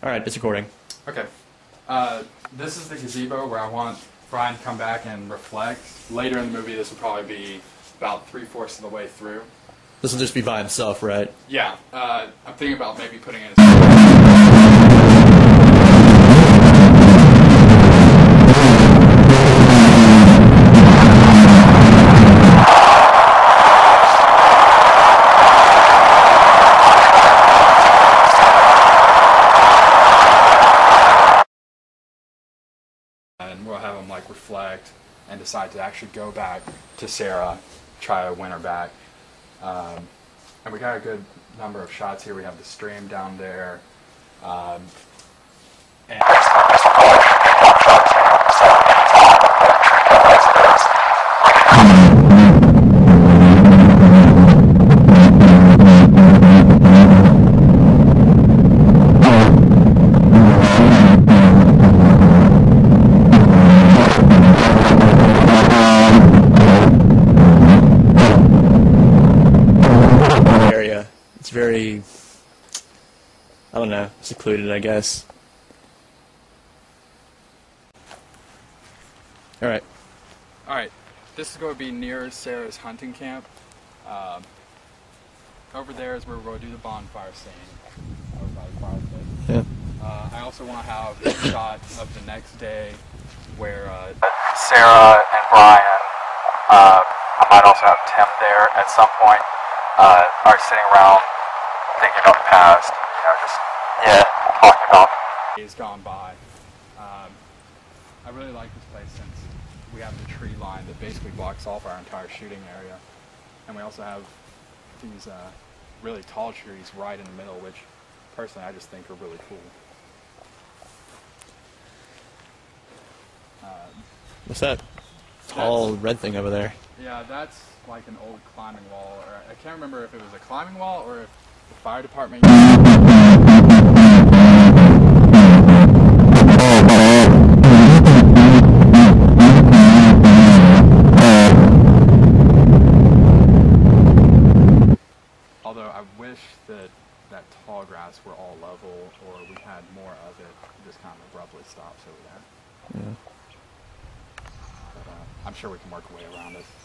Alright, it's recording. Okay. This is the gazebo where I want Brian to come back and reflect. Later in the movie, this will probably be about 3/4 of the way through. This will just be by himself, right? Yeah. I'm thinking about maybe putting in and we'll have him like reflect and decide to actually go back to Sarah, try to win her back. And we got a good number of shots here. We have the stream down there. And Area. It's very, I don't know, secluded, I guess. Alright. Alright, this is going to be near Sarah's hunting camp. Over there is where we're going to do the bonfire scene. Over by the fire pit. Yeah. I also want to have a shot of the next day where Sarah and Brian, I might also have Tim there at some point, are sitting around thinking about the past, just talking about days gone by. I really like this place since we have the tree line that basically blocks off our entire shooting area, and we also have these really tall trees right in the middle, which personally I just think are really cool. What's that tall red thing over there? Yeah, that's like an old climbing wall, or I can't remember if it was a climbing wall or if the fire department. Although I wish that that tall grass were all level, or we had more of it. It just kind of abruptly stops over there. Yeah. But I'm sure we can work a way around it.